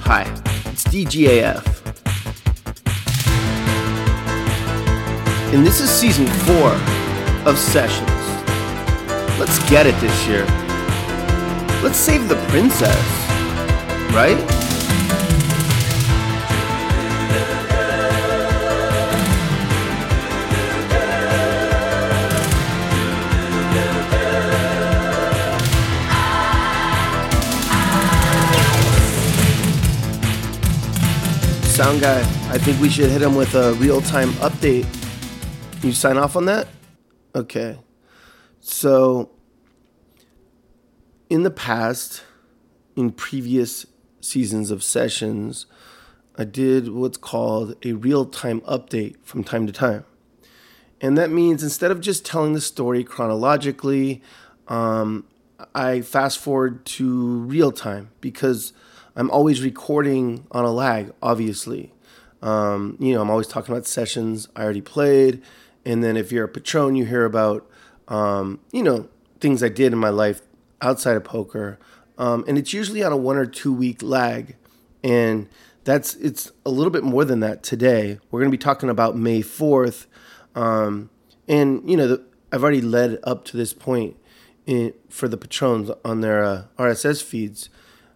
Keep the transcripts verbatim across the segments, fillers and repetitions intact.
Hi, it's D G A F. And this is season four of Sessions. Let's get it this year. Let's save the princess, right? Sound guy, I think we should hit him with a real-time update. You sign off on that? Okay. So, in the past, in previous seasons of Sessions, I did what's called a real-time update from time to time. And that means instead of just telling the story chronologically, um, I fast forward to real time because I'm always recording on a lag, obviously. Um, you know, I'm always talking about sessions I already played. And then if you're a Patron, you hear about, um, you know, things I did in my life outside of poker. Um, and it's usually on a one or two week lag. And that's, it's a little bit more than that today. We're going to be talking about May fourth. Um, and, you know, the, I've already led up to this point in, for the Patrons on their uh, R S S feeds.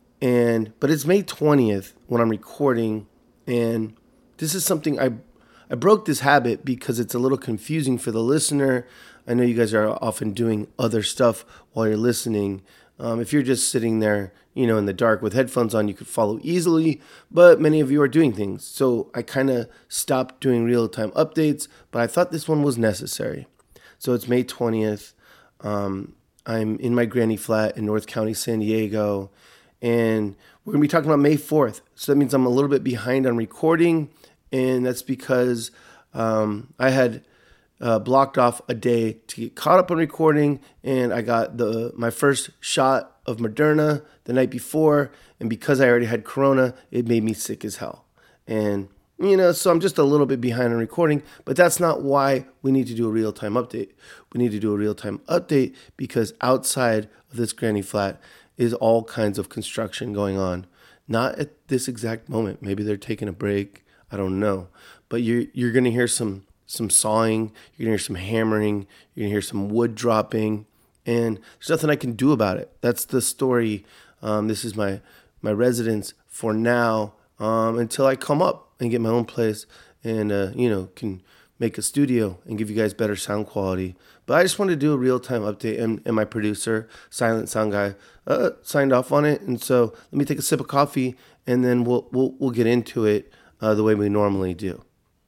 And but it's May twentieth when I'm recording, and this is something I I broke this habit because it's a little confusing for the listener. I know you guys are often doing other stuff while you're listening. Um, if you're just sitting there, you know, in the dark with headphones on, you could follow easily, but many of you are doing things. So I kind of stopped doing real-time updates, but I thought this one was necessary. So it's May twentieth. Um, I'm in my granny flat in North County, San Diego. And we're going to be talking about May fourth. So that means I'm a little bit behind on recording. And that's because um, I had uh, blocked off a day to get caught up on recording. And I got the my first shot of Moderna the night before. And because I already had Corona, it made me sick as hell. And, you know, so I'm just a little bit behind on recording. But that's not why we need to do a real-time update. We need to do a real-time update because outside of this granny flat is all kinds of construction going on. Not at this exact moment. Maybe they're taking a break. I don't know. But you're, you're going to hear some some sawing. You're going to hear some hammering. You're going to hear some wood dropping. And there's nothing I can do about it. That's the story. Um, this is my, my residence for now um, until I come up and get my own place and, uh, you know, can make a studio and give you guys better sound quality. But I just wanted to do a real-time update, and, and my producer, Silent Sound Guy, uh, signed off on it. And so let me take a sip of coffee, and then we'll we'll we'll get into it uh, the way we normally do.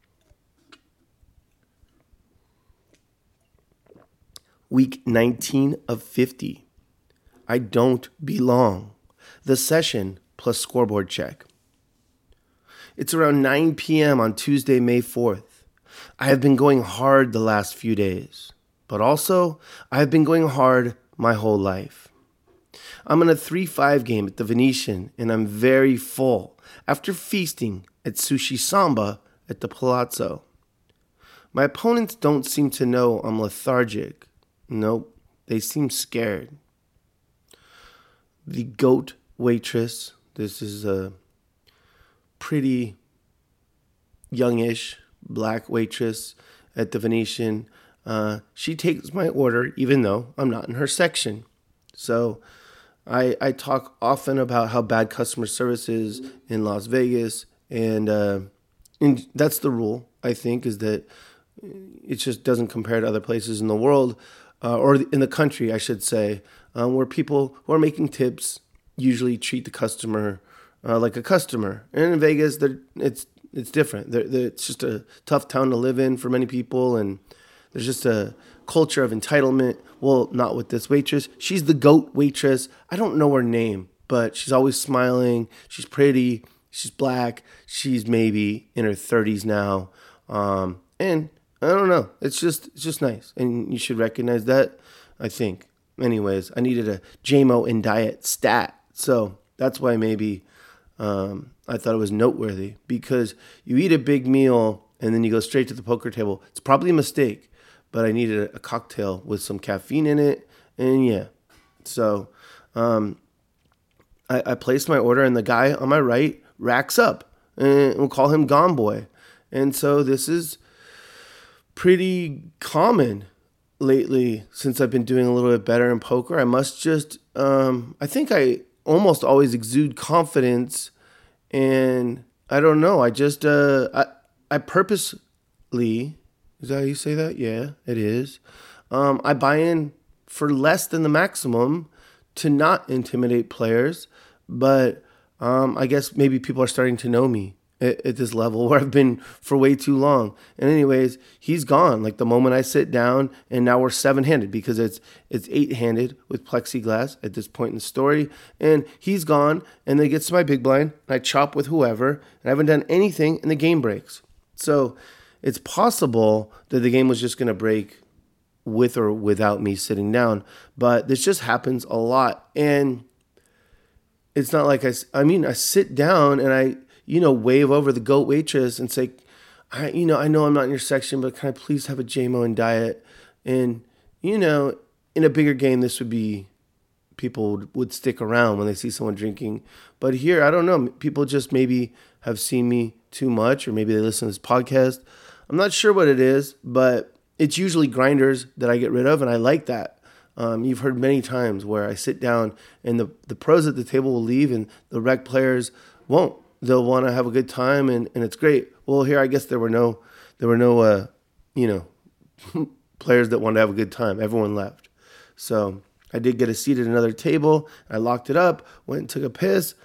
Week nineteen of fifty. I don't belong. The session plus scoreboard check. It's around nine p.m. on Tuesday, May fourth. I have been going hard the last few days, but also I have been going hard my whole life. I'm in a three five game at the Venetian, and I'm very full after feasting at Sushi Samba at the Palazzo. My opponents don't seem to know I'm lethargic. Nope, they seem scared. The goat waitress, this is a pretty youngish black waitress at the Venetian. Uh, she takes my order even though I'm not in her section. So I I talk often about how bad customer service is in Las Vegas, and, uh, and that's the rule, I think, is that it just doesn't compare to other places in the world, uh, or in the country, I should say, um, where people who are making tips usually treat the customer uh, like a customer. And in Vegas, it's It's different. They're, they're, it's just a tough town to live in for many people, and there's just a culture of entitlement. Well, not with this waitress. She's the goat waitress. I don't know her name, but she's always smiling. She's pretty. She's black. She's maybe in her thirties now, um, and I don't know. It's just it's just nice, and you should recognize that, I think. Anyways, I needed a J M O and diet stat, so that's why maybe. Um, I thought it was noteworthy because you eat a big meal and then you go straight to the poker table. It's probably a mistake, but I needed a, a cocktail with some caffeine in it. And yeah, so um, I, I placed my order, and the guy on my right racks up, and we'll call him Gone Boy. And so this is pretty common lately since I've been doing a little bit better in poker. I must just, um, I think I almost always exude confidence, and I don't know. I just, uh, I, I purposely, is that how you say that? Yeah, it is. Um, I buy in for less than the maximum to not intimidate players, but um, I guess maybe people are starting to know me at, at this level where I've been for way too long. And anyways, he's gone. Like the moment I sit down, and now we're seven-handed because it's it's eight-handed with plexiglass at this point in the story. And he's gone, and then it gets to my big blind, and I chop with whoever, and I haven't done anything, and the game breaks. So it's possible that the game was just going to break with or without me sitting down, but this just happens a lot. And it's not like I, I mean, I sit down and I, you know, wave over the goat waitress and say, I, you know, I know I'm not in your section, but can I please have a J M O and diet? And, you know, in a bigger game, this would be, people would, would stick around when they see someone drinking. But here, I don't know, people just maybe have seen me too much, or maybe they listen to this podcast. I'm not sure what it is, but it's usually grinders that I get rid of, and I like that. Um, you've heard many times where I sit down and the, the pros at the table will leave and the rec players won't. They'll want to have a good time, and, and it's great. Well, here I guess there were no there were no uh, you know players that wanted to have a good time. Everyone left. So I did get a seat at another table. I locked it up, went and took a piss,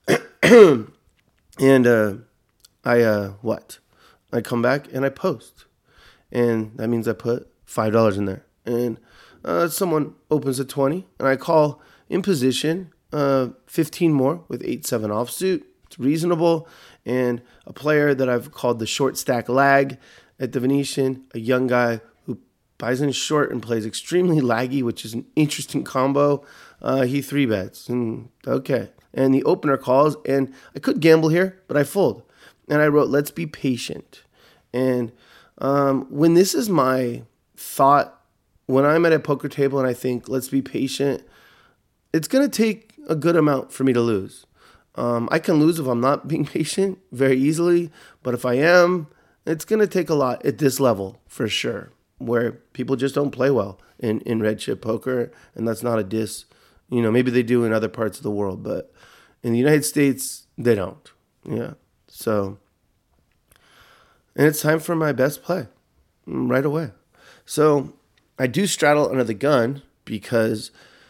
and uh, I uh, what? I come back and I post. And that means I put five dollars in there. And uh, someone opens a twenty, and I call in position uh, fifteen more with eight seven offsuit. It's reasonable. And a player that I've called the short stack lag at the Venetian, a young guy who buys in short and plays extremely laggy, which is an interesting combo. Uh, he three bets. And okay. And the opener calls, and I could gamble here, but I fold. And I wrote, let's be patient. And Um, when this is my thought, when I'm at a poker table and I think, let's be patient, it's going to take a good amount for me to lose. Um, I can lose if I'm not being patient very easily, but if I am, it's going to take a lot at this level for sure, where people just don't play well in, in red chip poker, and that's not a diss. You know, maybe they do in other parts of the world, but in the United States, they don't. Yeah, so... And it's time for my best play right away. So I do straddle under the gun because,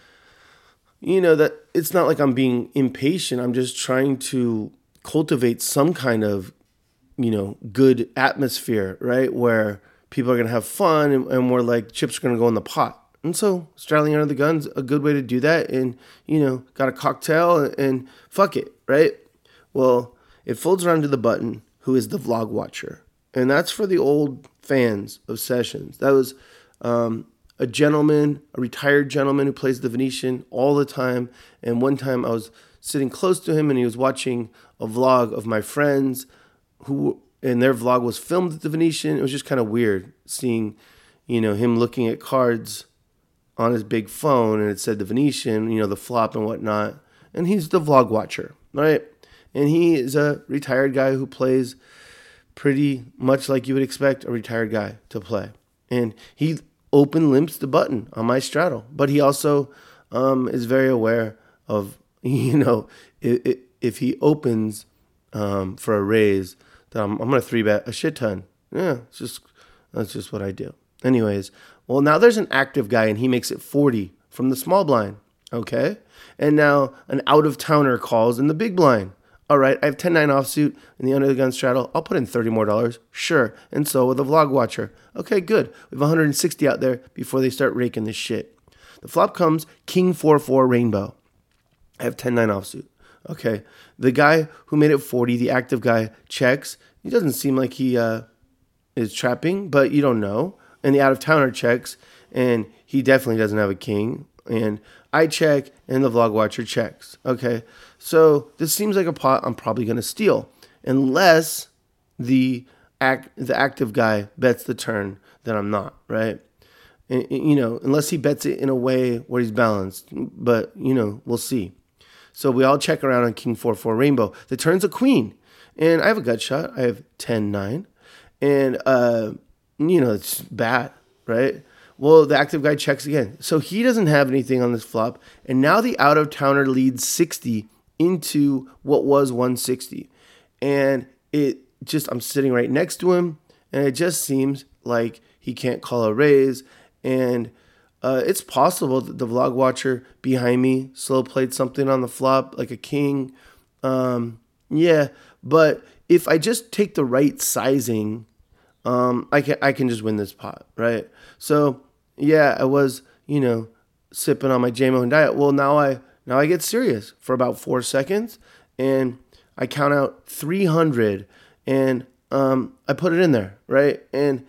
you know, that it's not like I'm being impatient. I'm just trying to cultivate some kind of, you know, good atmosphere, right? Where people are going to have fun and, and where like chips are going to go in the pot. And so straddling under the gun's a good way to do that. And, you know, got a cocktail and, and fuck it, right? Well, it folds around to the button, who is the vlog watcher. And that's for the old fans of Sessions. That was um, a gentleman, a retired gentleman who plays the Venetian all the time. And one time I was sitting close to him and he was watching a vlog of my friends who, and their vlog was filmed at the Venetian. It was just kind of weird seeing, you know, him looking at cards on his big phone and it said the Venetian, you know, the flop and whatnot. And he's the vlog watcher, right? And he is a retired guy who plays pretty much like you would expect a retired guy to play. And he open limps the button on my straddle. But he also um, is very aware of, you know, if, if he opens um, for a raise, that I'm, I'm going to three bet a shit ton. Yeah, it's just, that's just what I do. Anyways, well, now there's an active guy and he makes it forty from the small blind. Okay. And now an out of towner calls in the big blind. All right, I have ten nine offsuit in the under the gun straddle. I'll put in thirty more dollars. Sure. And so with a vlog watcher. Okay, good. We have one hundred sixty out there before they start raking this shit. The flop comes king four four rainbow. I have ten nine offsuit. Okay. The guy who made it forty, the active guy, checks. He doesn't seem like he uh, is trapping, but you don't know. And the out of towner checks, and he definitely doesn't have a king. And I check, and the vlog watcher checks. Okay, so this seems like a pot I'm probably going to steal, unless the act the active guy bets the turn that I'm not, right? And, you know, unless he bets it in a way where he's balanced. But, you know, we'll see. So we all check around on king four four rainbow. The turn's a queen. And I have a gut shot. I have ten nine. And, uh, you know, it's bad, right? Well, the active guy checks again. So he doesn't have anything on this flop. And now the out-of-towner leads sixty into what was one sixty. And it just, I'm sitting right next to him. And it just seems like he can't call a raise. And uh, it's possible that the vlog watcher behind me slow played something on the flop, like a king. Um, yeah, but if I just take the right sizing, um, I can I can just win this pot, right? So yeah, I was, you know, sipping on my J-Mo diet. Well, now I now I get serious for about four seconds, and I count out three hundred, and um, I put it in there, right? And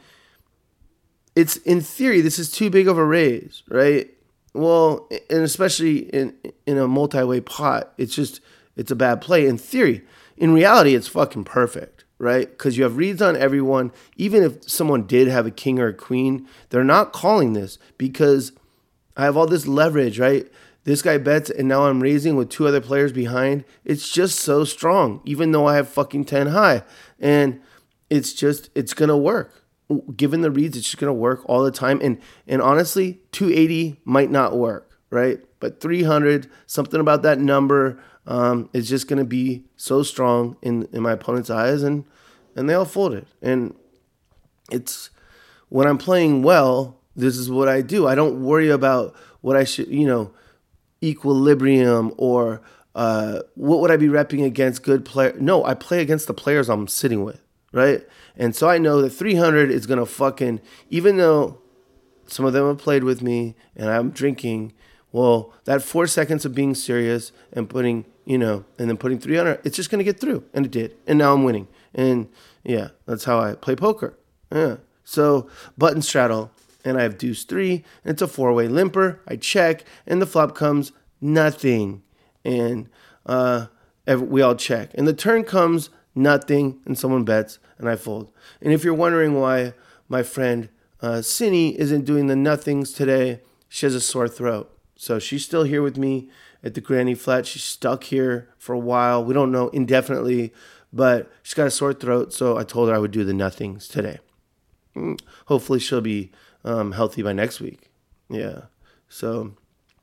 it's, in theory, this is too big of a raise, right? Well, and especially in in a multi-way pot, it's just, it's a bad play. In theory, in reality, it's fucking perfect, right? Because you have reads on everyone. Even if someone did have a king or a queen, they're not calling this because I have all this leverage, right? This guy bets, and now I'm raising with two other players behind. It's just so strong, even though I have fucking ten high. And it's just, it's going to work. Given the reads, it's just going to work all the time. And and honestly, two eighty might not work, right? But three hundred, something about that number um, is just going to be so strong in, in my opponent's eyes, and, and they all folded. And it's, when I'm playing well, this is what I do. I don't worry about what I should, you know, equilibrium or uh, what would I be repping against good player. No, I play against the players I'm sitting with. Right? And so I know that three hundred is going to fucking, even though some of them have played with me and I'm drinking, well, that four seconds of being serious and putting, you know, and then putting three hundred, it's just going to get through. And it did. And now I'm winning. And yeah, that's how I play poker. Yeah. So button straddle, and I have deuce three, and it's a four-way limper. I check, and the flop comes nothing. And uh, we all check. And the turn comes nothing, and someone bets, and I fold. And if you're wondering why my friend uh, Cindy isn't doing the nothings today, she has a sore throat. So she's still here with me at the Granny Flat. She's stuck here for a while. We don't know indefinitely, but she's got a sore throat, so I told her I would do the nothings today. Hopefully she'll be um, healthy by next week. Yeah. So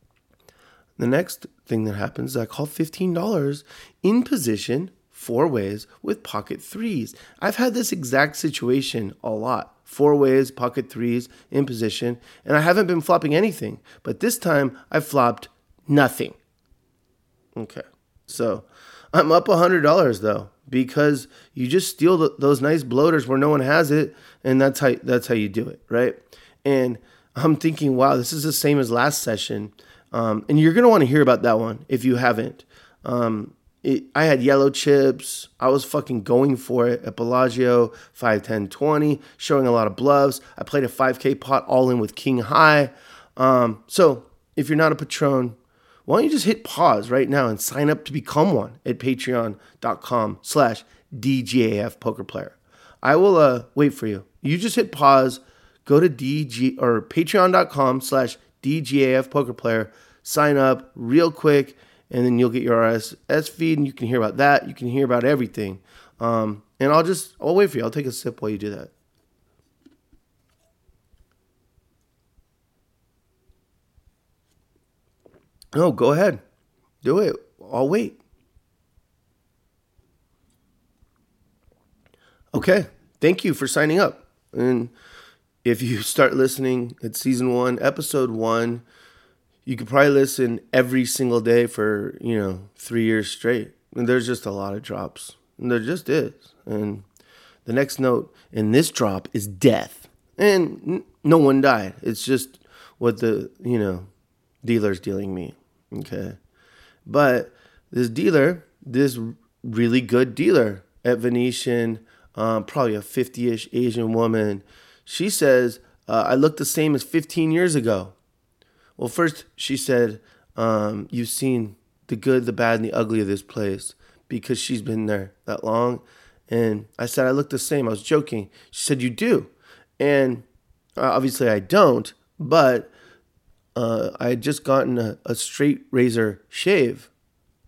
the next thing that happens is I call fifteen dollars in position four ways with pocket threes. I've had this exact situation a lot. Four ways, pocket threes, in position, and I haven't been flopping anything. But this time, I flopped nothing. Okay, so I'm up one hundred dollars though, because you just steal the, those nice bloaters where no one has it, and that's how that's how you do it, right? And I'm thinking, wow, this is the same as last session, um, and you're gonna want to hear about that one if you haven't. Um, It, I had yellow chips. I was fucking going for it at Bellagio, five, ten, twenty, showing a lot of bluffs. I played a five K pot all in with king high. Um, so if you're not a patron, why don't you just hit pause right now and sign up to become one at patreon.com slash DGAF poker player. I will uh, wait for you. You just hit pause, go to DG or patreon.com slash DGAF poker player, sign up real quick, and then you'll get your R S S feed, and you can hear about that. You can hear about everything. Um, and I'll just, I'll wait for you. I'll take a sip while you do that. No, go ahead. Do it. I'll wait. Okay. Thank you for signing up. And if you start listening at season one, episode one, you could probably listen every single day for, you know, three years straight. And there's just a lot of drops. And there just is. And the next note in this drop is death. And n- no one died. It's just what the, you know, dealer's dealing me. Okay. But this dealer, this really good dealer at Venetian, um, probably a fifty-ish Asian woman, she says, uh, I look the same as fifteen years ago. Well, first she said, um, you've seen the good, the bad, and the ugly of this place because she's been there that long. And I said, I look the same. I was joking. She said, you do. And uh, obviously I don't, but uh, I had just gotten a, a straight razor shave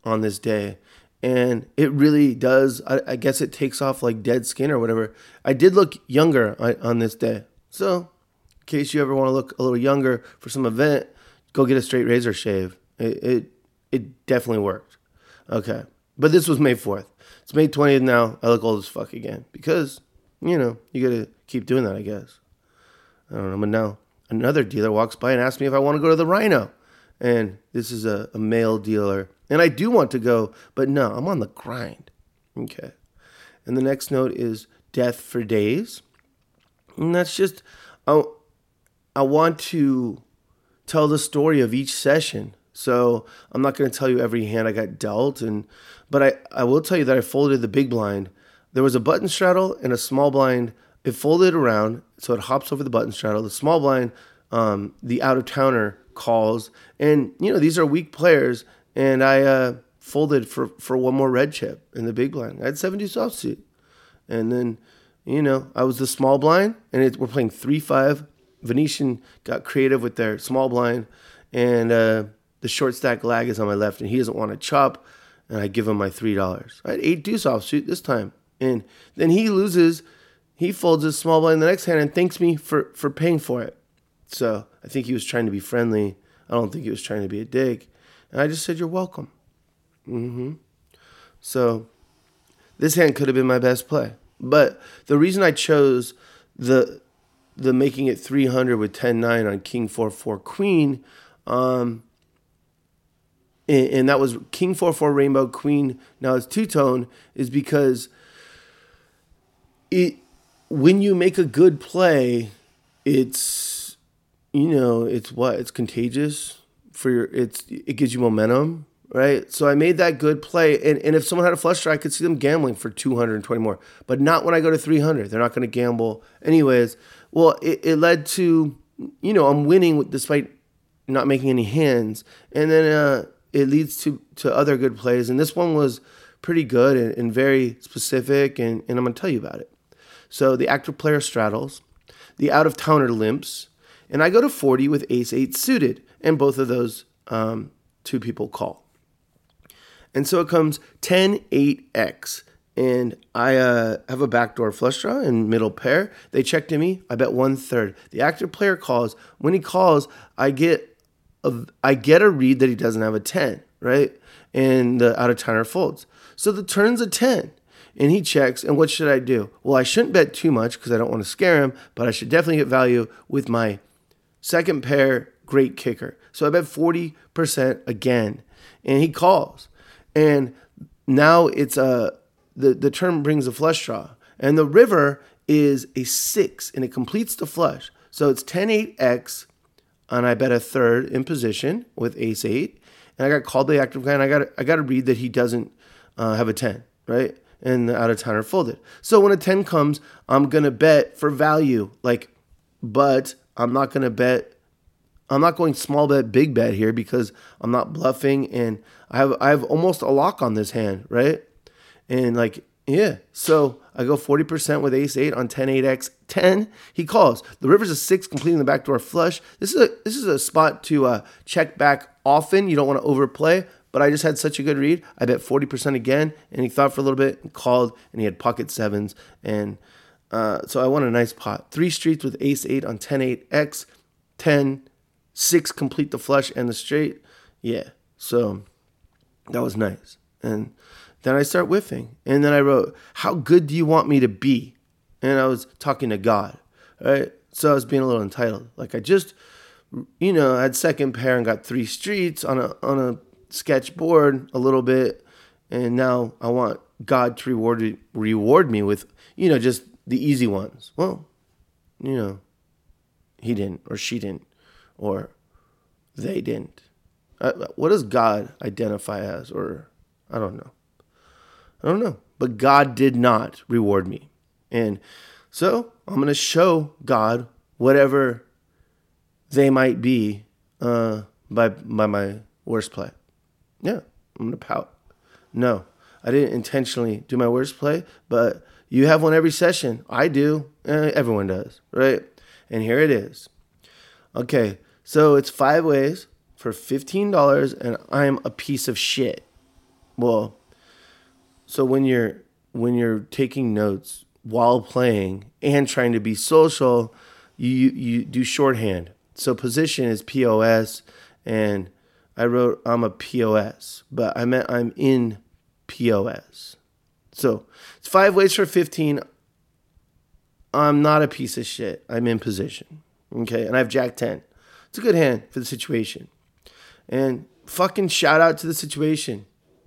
on this day. And it really does, I, I guess it takes off like dead skin or whatever. I did look younger on, on this day. So in case you ever want to look a little younger for some event, go get a straight razor shave. It it, it definitely worked. Okay. But this was May fourth. It's May twentieth now. I look old as fuck again because, you know, you got to keep doing that, I guess. I don't know. But now another dealer walks by and asks me if I want to go to the Rhino. And this is a, a male dealer. And I do want to go, but no, I'm on the grind. Okay. And the next note is Death for Days. And that's just, I, I want to tell the story of each session. So I'm not going to tell you every hand I got dealt. And But I, I will tell you that I folded the big blind. There was a button straddle and a small blind. It folded around, so it hops over the button straddle. The small blind, um, the out-of-towner calls. And, you know, these are weak players. And I uh, folded for, for one more red chip in the big blind. I had seventy soft suit. And then, you know, I was the small blind. And it, we're playing three five. Venetian got creative with their small blind. And uh, the short stack lag is on my left. And he doesn't want to chop. And I give him my three dollars. I had eight deuce offsuit this time. And then he loses. He folds his small blind the next hand and thanks me for, for paying for it. So I think he was trying to be friendly. I don't think he was trying to be a dick. And I just said, you're welcome. Mm-hmm. So this hand could have been my best play. But the reason I chose the the making it three hundred with ten nine on King four four Queen, um, and, and that was King four four Rainbow Queen, now it's two-tone, is because it when you make a good play, it's, you know, it's what? It's contagious. For your, it's it gives you momentum, right? So I made that good play, and, and if someone had a flush draw, I could see them gambling for two hundred twenty more, but not when I go to three hundred. They're not going to gamble anyways. Well, it, it led to, you know, I'm winning despite not making any hands, and then uh, it leads to, to other good plays, and this one was pretty good and, and very specific, and, and I'm going to tell you about it. So the active player straddles, the out-of-towner limps, and I go to forty with ace eight suited. And both of those um, two people call. And so it comes ten eight X. And I uh, have a backdoor flush draw in middle pair. They check to me. I bet one third. The active player calls. When he calls, I get a, I get a read that he doesn't have a ten, right? And the out-of-towner folds. So the turn's a ten. And he checks. And what should I do? Well, I shouldn't bet too much because I don't want to scare him. But I should definitely get value with my second pair great kicker. So I bet forty percent again. And he calls. And now it's a, the, the turn brings a flush draw. And the river is a six, and it completes the flush. So it's ten eight X, and I bet a third in position with ace eight. And I got called the active guy, and I got I got to read that he doesn't uh, have a ten, right? And the out-of-towner folded. So when a ten comes, I'm going to bet for value. Like, but I'm not going to bet. I'm not going small bet, big bet here because I'm not bluffing, and I have I have almost a lock on this hand, right? And like, yeah. So I go forty percent with ace eight on ten eight X ten. He calls. The river's a six, completing the backdoor flush. This is a this is a spot to uh, check back often. You don't want to overplay, but I just had such a good read. I bet forty percent again, and he thought for a little bit and called, and he had pocket sevens, and uh, so I won a nice pot. Three streets with ace eight on ten eight X, ten. Six complete the flush and the straight. Yeah. So that was nice. And then I start whiffing. And then I wrote, how good do you want me to be? And I was talking to God. Right. So I was being a little entitled. Like I just, you know, I had second pair and got three streets on a on a sketch board a little bit. And now I want God to reward reward me with, you know, just the easy ones. Well, you know, he didn't or she didn't. Or they didn't. Uh, what does God identify as? Or I don't know. I don't know. But God did not reward me. And so I'm going to show God whatever they might be uh, by, by my worst play. Yeah, I'm going to pout. No, I didn't intentionally do my worst play, but you have one every session. I do. Eh, everyone does, right? And here it is. Okay, so it's five ways for fifteen dollars, and I'm a piece of shit. Well, so when you're when you're taking notes while playing and trying to be social, you you do shorthand. So position is P O S, and I wrote I'm a P O S, but I meant I'm in P O S. So it's five ways for fifteen. I'm not a piece of shit. I'm in position. Okay, and I have Jack ten. It's a good hand for the situation. And fucking shout out to the situation.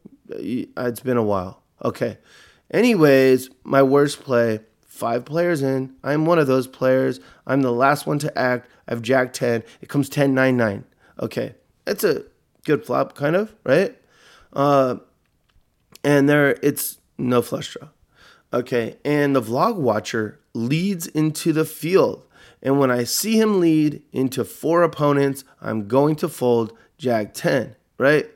It's been a while. Okay. Anyways, my worst play, five players in. I'm one of those players. I'm the last one to act. I have Jack ten. It comes ten nine nine. Okay. That's a good flop, kind of, right? Uh, and there, it's no flush draw. Okay. And the vlog watcher leads into the field. And when I see him lead into four opponents, I'm going to fold Jack ten, right?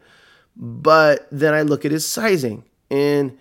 But then I look at his sizing, and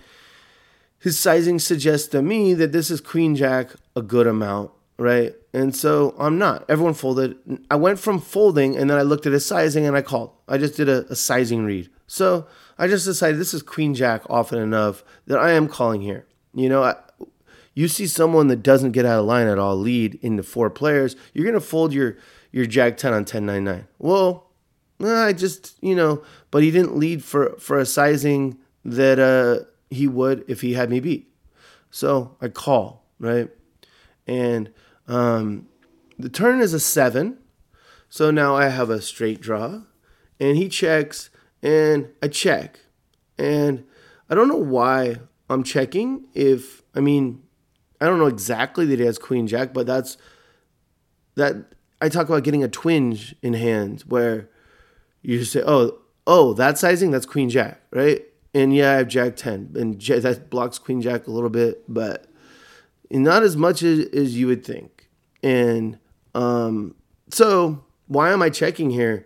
his sizing suggests to me that this is Queen Jack a good amount, right? And so I'm not. Everyone folded. I went from folding, and then I looked at his sizing, and I called. I just did a, a sizing read. So I just decided this is Queen Jack often enough that I am calling here. You know, I, you see someone that doesn't get out of line at all lead into four players, you're going to fold your, your Jack ten on ten nine nine. Well, I just, you know, but he didn't lead for, for a sizing that uh, he would if he had me beat. So I call, right? And um, the turn is a seven. So now I have a straight draw. And he checks, and I check. And I don't know why I'm checking. If, I mean, I don't know exactly that he has Queen Jack, but that's, that, I talk about getting a twinge in hand where you say, oh, oh, that sizing, that's Queen Jack, right? And yeah, I have Jack ten, and J- that blocks Queen Jack a little bit, but not as much as, as you would think. And um, so why am I checking here?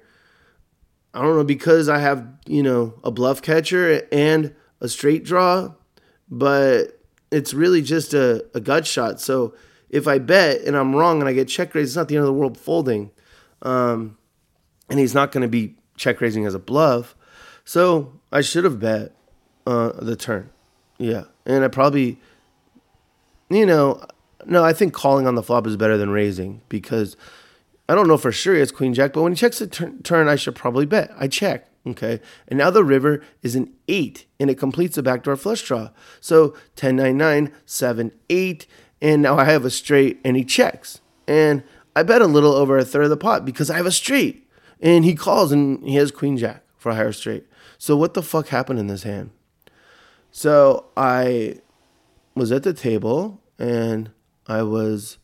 I don't know, because I have, you know, a bluff catcher and a straight draw, but it's really just a, a gut shot. So if I bet and I'm wrong and I get check raised, it's not the end of the world folding. Um, and he's not going to be check raising as a bluff. So I should have bet uh, the turn. Yeah. And I probably, you know, no, I think calling on the flop is better than raising, because I don't know for sure he has Queen Jack, but when he checks the turn, turn I should probably bet. I check. Okay. And now the river is an eight, and it completes the backdoor flush draw. So ten nine nine, seven eight. And now I have a straight, and he checks. And I bet a little over a third of the pot because I have a straight. And he calls, and he has Queen Jack for a higher straight. So what the fuck happened in this hand? So I was at the table, and I was,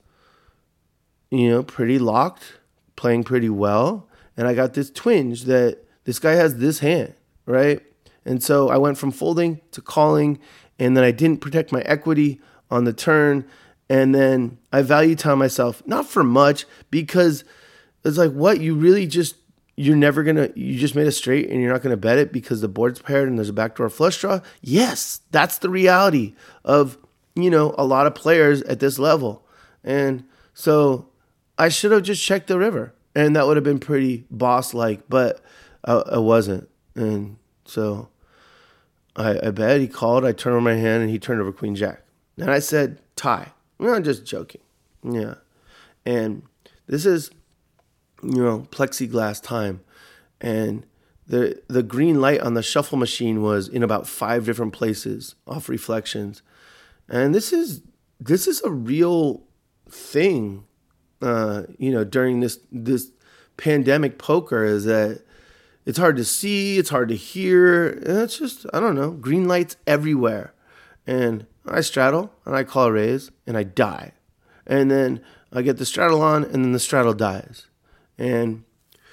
you know, pretty locked, playing pretty well. And I got this twinge that this guy has this hand, right? And so I went from folding to calling, and then I didn't protect my equity on the turn. And then I value time myself, not for much, because it's like, what? You really just, you're never going to, you just made a straight and you're not going to bet it because the board's paired and there's a backdoor flush draw? Yes, that's the reality of, you know, a lot of players at this level. And so I should have just checked the river, and that would have been pretty boss-like, but I, I wasn't. And so I, I bet he called, I turned over my hand, and he turned over Queen Jack. And I said, tie. I'm not just joking. Yeah. And this is, you know, plexiglass time. And the the green light on the shuffle machine was in about five different places off reflections. And this is this is a real thing, uh, you know, during this this pandemic poker, is that it's hard to see, it's hard to hear. And it's just, I don't know, green lights everywhere. And I straddle, and I call a raise, and I die. And then I get the straddle on, and then the straddle dies. And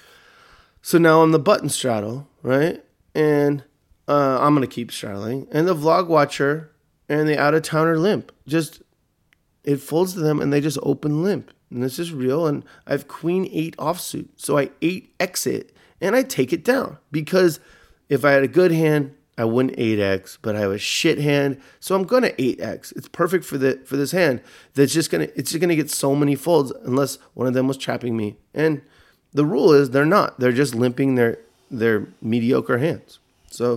so now I'm the button straddle, right? And uh, I'm going to keep straddling. And the vlog watcher and the out-of-towner limp. Just, it folds to them, and they just open limp. And this is real. And I have queen eight offsuit. So I eight exit, and I take it down. Because if I had a good hand, I wouldn't eight X, but I have a shit hand, so I'm gonna eight X. It's perfect for the for this hand. That's just gonna it's just gonna get so many folds unless one of them was trapping me. And the rule is they're not. They're just limping their their mediocre hands. So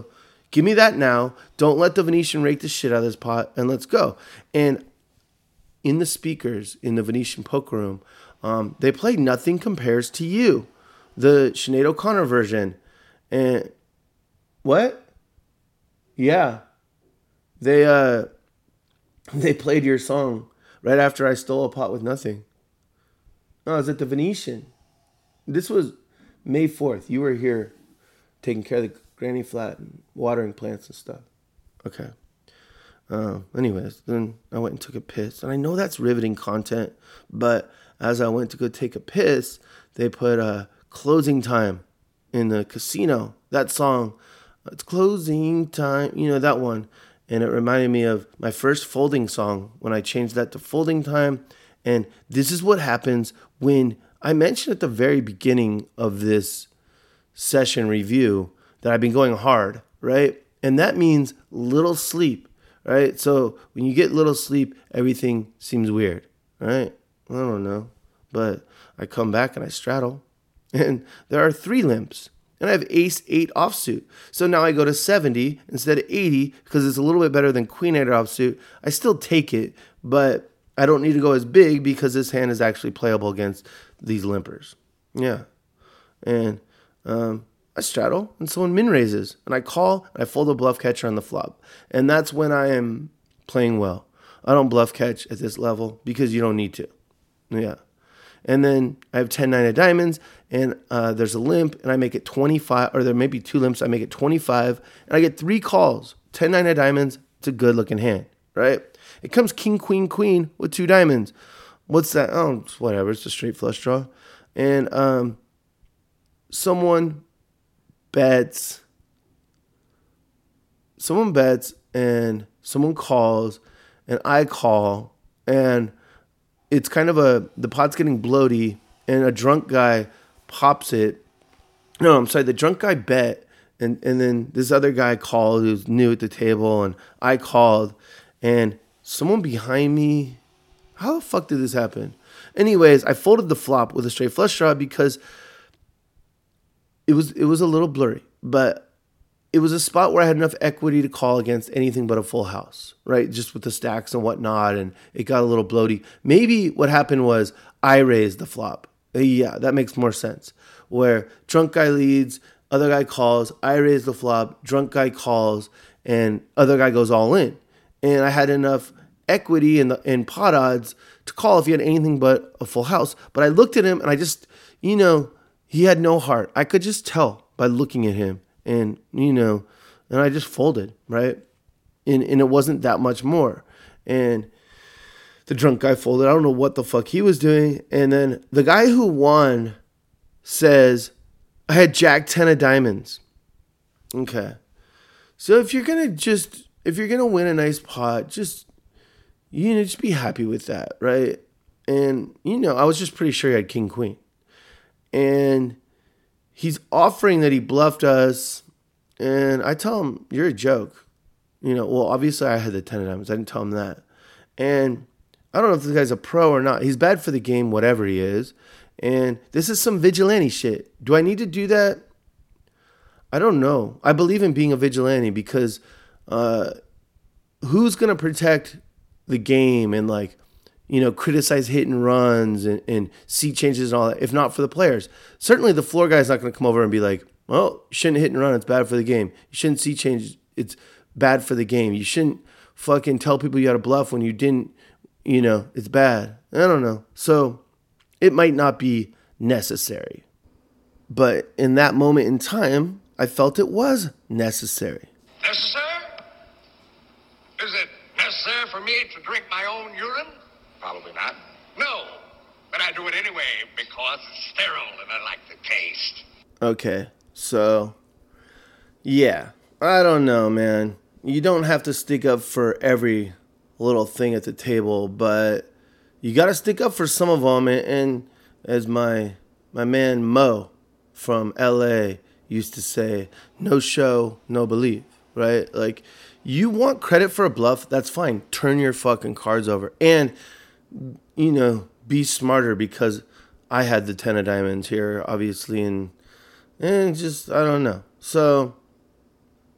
Give me that now. Don't let the Venetian rake the shit out of this pot, and let's go. And in the speakers in the Venetian Poker Room, um, they play Nothing Compares to You, the Sinead O'Connor version. And what? Yeah. They uh they played your song right after I stole a pot with nothing. No, I was at the Venetian. This was May fourth. You were here taking care of the granny flat and watering plants and stuff. Okay. Uh, anyways, then I went and took a piss. And I know that's riveting content, but as I went to go take a piss, they put uh, Closing Time in the casino. That song, it's closing time, you know, that one. And it reminded me of my first folding song when I changed that to Folding Time. And this is what happens when I mentioned at the very beginning of this session review that I've been going hard, right? And that means little sleep, right? So when you get little sleep, everything seems weird, right? I don't know. But I come back and I straddle. And there are three limps. And I have ace eight offsuit. So now I go to seventy instead of eighty because it's a little bit better than queen eight offsuit. I still take it, but I don't need to go as big because this hand is actually playable against these limpers. Yeah. And um, I straddle and someone min raises. And I call and I fold a bluff catcher on the flop. And that's when I am playing well. I don't bluff catch at this level because you don't need to. Yeah. And then I have ten nine of diamonds, and uh, there's a limp, and I make it twenty-five, or there may be two limps, I make it twenty-five, and I get three calls. ten nine of diamonds, it's a good-looking hand, right? It comes king, queen, queen with two diamonds. What's that? Oh, it's whatever, it's a straight flush draw. And um, someone bets, someone bets, and someone calls, and I call, and it's kind of a, the pot's getting bloaty, and a drunk guy pops it. No, I'm sorry, the drunk guy bet, and, and then this other guy called who's new at the table, and I called, and someone behind me, how the fuck did this happen? Anyways, I folded the flop with a straight flush draw because it was it was a little blurry, but it was a spot where I had enough equity to call against anything but a full house, right? Just with the stacks and whatnot, and it got a little bloaty. Maybe what happened was I raised the flop. Yeah, that makes more sense. Where drunk guy leads, other guy calls, I raise the flop, drunk guy calls, and other guy goes all in. And I had enough equity in the in pot odds to call if he had anything but a full house. But I looked at him and I just, you know, he had no heart. I could just tell by looking at him. And, you know, and I just folded, right? And and it wasn't that much more. And the drunk guy folded. I don't know what the fuck he was doing. And then the guy who won says, I had jack ten of diamonds. Okay. So if you're going to just, if you're going to win a nice pot, just, you know, just be happy with that, right? And, you know, I was just pretty sure he had king, queen. And he's offering that he bluffed us, and I tell him, you're a joke. You know, well, obviously I had the ten of diamonds. I didn't tell him that. And I don't know if this guy's a pro or not. He's bad for the game, whatever he is. And this is some vigilante shit. Do I need to do that? I don't know. I believe in being a vigilante because uh, who's going to protect the game and, like, you know, criticize hit and runs and, and seat changes and all that, if not for the players? Certainly the floor guy's not going to come over and be like, well, you shouldn't hit and run, it's bad for the game. You shouldn't seat change, it's bad for the game. You shouldn't fucking tell people you had a bluff when you didn't, you know, it's bad. I don't know. So it might not be necessary. But in that moment in time, I felt it was necessary. Necessary? Is it necessary for me to drink my own urine? Probably not. No, but I do it anyway because it's sterile and I like the taste. Okay, so, yeah, I don't know, man. You don't have to stick up for every little thing at the table, but you got to stick up for some of them. And, and as my my man Mo from L A used to say, no show, no belief, right? Like, you want credit for a bluff, that's fine. Turn your fucking cards over. And, you know, be smarter because I had the ten of diamonds here, obviously, and, and just, I don't know. So,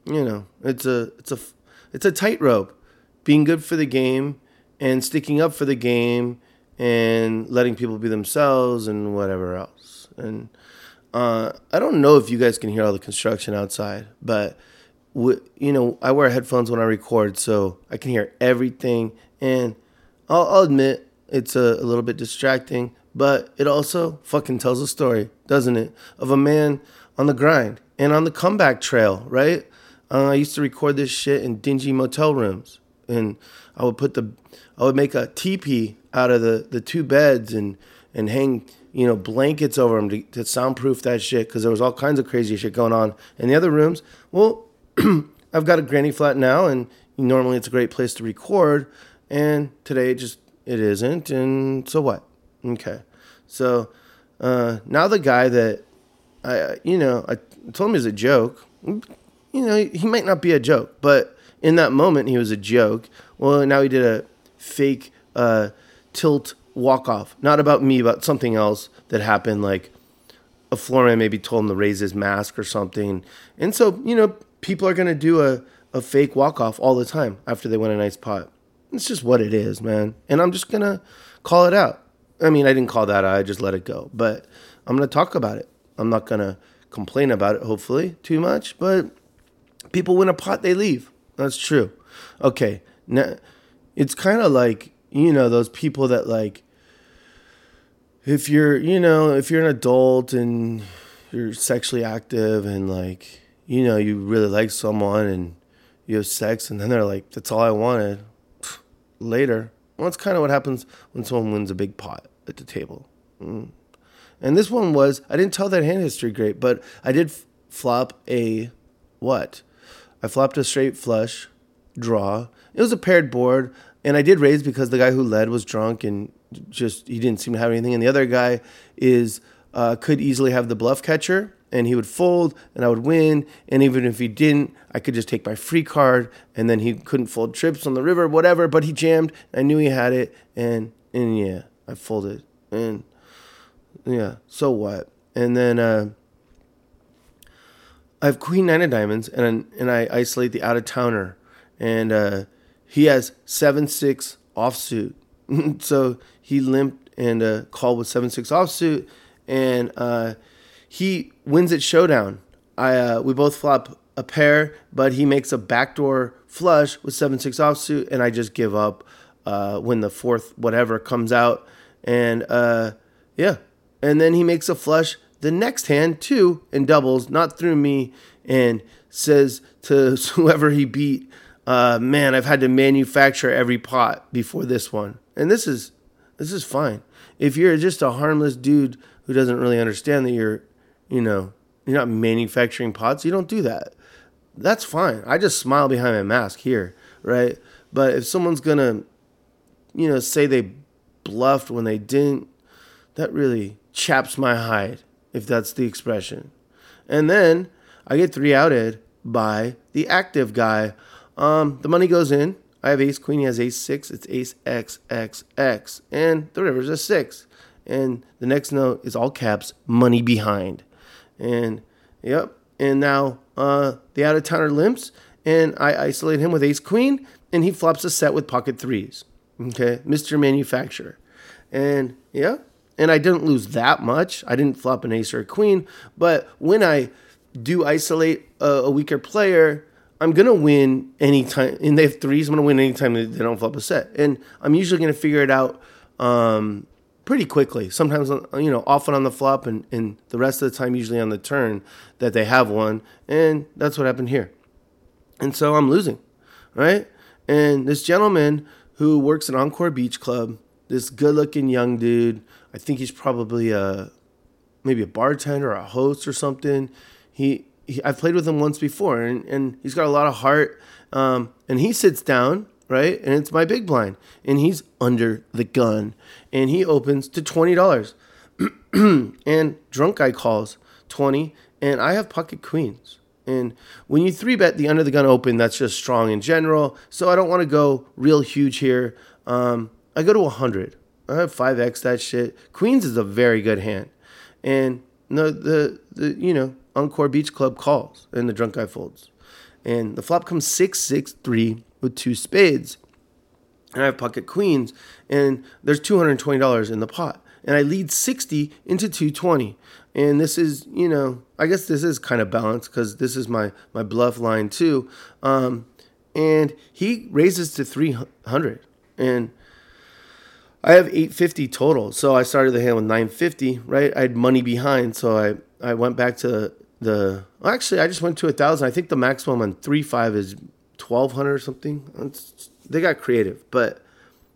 you know, it's a it's a it's a tightrope, being good for the game and sticking up for the game and letting people be themselves and whatever else. And uh, I don't know if you guys can hear all the construction outside, but w- you know, I wear headphones when I record, so I can hear everything. And I'll, I'll admit it's a, a little bit distracting, but it also fucking tells a story, doesn't it? Of a man on the grind and on the comeback trail, right? Uh, I used to record this shit in dingy motel rooms, and I would put the, I would make a teepee out of the, the two beds and, and hang, you know, blankets over them to, to soundproof that shit, because there was all kinds of crazy shit going on in the other rooms. Well, I've got a granny flat now, and normally it's a great place to record, and today it just, it isn't, and so what? Okay. So uh, now the guy that, I, you know, I told him he was a joke. You know, he might not be a joke, but in that moment he was a joke. Well, now he did a fake uh, tilt walk-off. Not about me, about something else that happened, like a floorman maybe told him to raise his mask or something. And so, you know, people are going to do a, a fake walk-off all the time after they win a nice pot. It's just what it is, man. And I'm just going to call it out. I mean, I didn't call that out. I just let it go. But I'm going to talk about it. I'm not going to complain about it, hopefully, too much. But people win a pot, they leave. That's true. Okay. Now, it's kind of like, you know, those people that, like, if you're, you know, if you're an adult and you're sexually active and, like, you know, you really like someone and you have sex and then they're like, that's all I wanted. Later. Well, that's kind of what happens when someone wins a big pot at the table. Mm. And this one was, I didn't tell that hand history great, but I did f- flop a, what? I flopped a straight flush draw. It was a paired board, and I did raise because the guy who led was drunk and just, he didn't seem to have anything. And the other guy is, uh, could easily have the bluff catcher, and he would fold, and I would win. And even if he didn't, I could just take my free card, and then he couldn't fold trips on the river, whatever, but he jammed. I knew he had it, and, and yeah, I folded. And yeah, so what? And then uh, I have queen nine of diamonds, and and I isolate the out of towner, and uh, he has seven six offsuit. So he limped and uh, called with seven six offsuit, and uh, he wins at showdown. I uh, we both flop a pair, but he makes a backdoor flush with seven six offsuit, and I just give up uh, when the fourth whatever comes out, and uh, yeah. And then he makes a flush the next hand, too, and doubles, not through me, and says to whoever he beat, uh, man, I've had to manufacture every pot before this one. And this is this is fine. If you're just a harmless dude who doesn't really understand that you're, you know, you're not manufacturing pots, you don't do that. That's fine. I just smile behind my mask here, right? But if someone's going to, you know, say they bluffed when they didn't, that really chaps my hide, if that's the expression. And then I get three outed by the active guy. Um, the money goes in. I have ace queen. He has ace six. It's ace x x x, and the river's a six. And the next note is all caps, money behind. And yep. And now uh, the out of towner limps, and I isolate him with ace queen, and he flops a set with pocket threes. Okay, Mister Manufacturer. And yeah. And I didn't lose that much. I didn't flop an ace or a queen. But when I do isolate a, a weaker player, I'm going to win anytime. And they have threes. I'm going to win anytime they don't flop a set. And I'm usually going to figure it out um, pretty quickly. Sometimes, you know, often on the flop and, and the rest of the time usually on the turn that they have one. And that's what happened here. And so I'm losing, right? And this gentleman who works at Encore Beach Club, this good-looking young dude, I think he's probably a maybe a bartender or a host or something. He, he I've played with him once before, and, and he's got a lot of heart. Um, and he sits down, right? And it's my big blind, and he's under the gun, and he opens to twenty dollars. And drunk guy calls twenty, and I have pocket queens. And when you three bet the under the gun open, that's just strong in general. So I don't want to go real huge here. Um, I go to one hundred. I have five X that shit. Queens is a very good hand. And the, the, the you know, Encore Beach Club calls and the drunk guy folds. And the flop comes six, six, three with two spades. And I have pocket queens, and there's two hundred twenty dollars in the pot. And I lead sixty into two twenty. And this is, you know, I guess this is kind of balanced because this is my, my bluff line too. Um, and he raises to three hundred. And I have eight fifty total. So I started the hand with nine fifty, right? I had money behind. So I, I went back to the, well, actually, I just went to one thousand. I think the maximum on three five is twelve hundred or something. It's, they got creative. But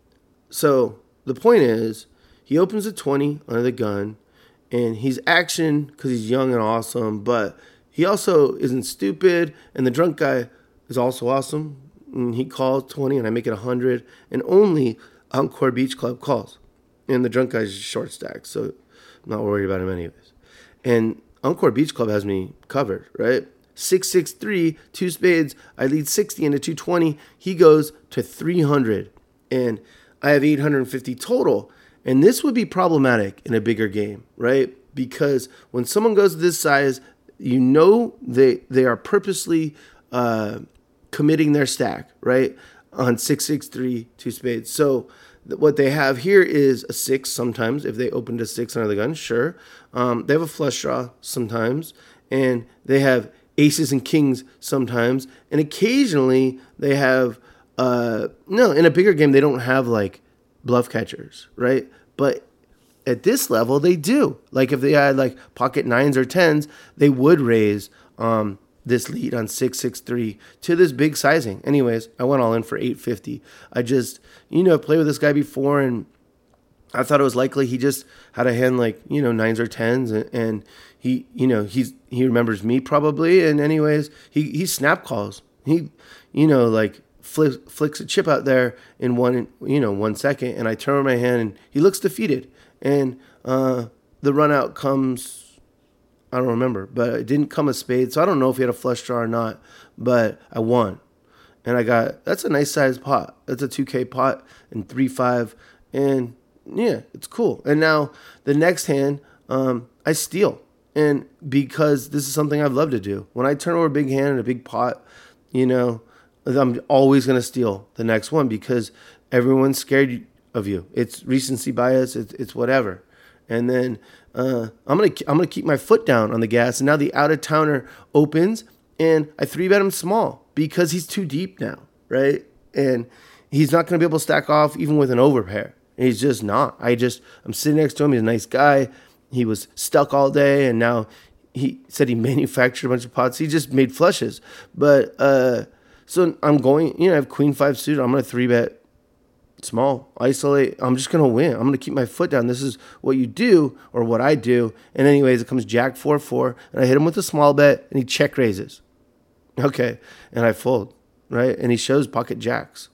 so the point is, he opens a twenty under the gun. And he's action because he's young and awesome, but he also isn't stupid. And the drunk guy is also awesome. And he calls twenty, and I make it one hundred. And only Encore Beach Club calls. And the drunk guy's short stack, so I'm not worried about him anyways. And Encore Beach Club has me covered, right? six six three, two spades. I lead sixty into two twenty. He goes to three hundred. And I have eight hundred fifty total. And this would be problematic in a bigger game, right? Because when someone goes to this size, you know they they are purposely uh, committing their stack, right? On six six three, two spades. So th- what they have here is a six sometimes. If they opened a six under the gun, sure. Um, they have a flush draw sometimes. And they have aces and kings sometimes. And occasionally they have, uh, no, in a bigger game, they don't have like bluff catchers, right? But at this level, they do. Like if they had like pocket nines or tens, they would raise um, this lead on six six three to this big sizing. Anyways, I went all in for eight fifty. I just, you know, played with this guy before, and I thought it was likely he just had a hand like, you know, nines or tens, and, and he, you know, he's he remembers me probably. And anyways, he he snap calls. He, you know, like. Flicks, flicks a chip out there in one, you know, one second, and I turn my hand, and he looks defeated. And uh, the run out comes, I don't remember, but it didn't come a spade, so I don't know if he had a flush draw or not. But I won, and I got that's a nice sized pot. That's a two K pot and three five, and yeah, it's cool. And now the next hand, um, I steal, and because this is something I've loved to do. When I turn over a big hand and a big pot, you know. I'm always going to steal the next one because everyone's scared of you. It's recency bias. It's, it's whatever. And then uh, I'm going to I'm gonna keep my foot down on the gas. And now the out-of-towner opens, and I three-bet him small because he's too deep now, right? And he's not going to be able to stack off even with an overpair. And he's just not. I just, I'm sitting next to him. He's a nice guy. He was stuck all day, and now he said he manufactured a bunch of pots. He just made flushes. But... uh So I'm going, you know, I have queen five suited. I'm going to three bet small, isolate. I'm just going to win. I'm going to keep my foot down. This is what you do, or what I do. And anyways, it comes jack four four, and I hit him with a small bet, and he check raises. Okay. And I fold, right? And he shows pocket jacks.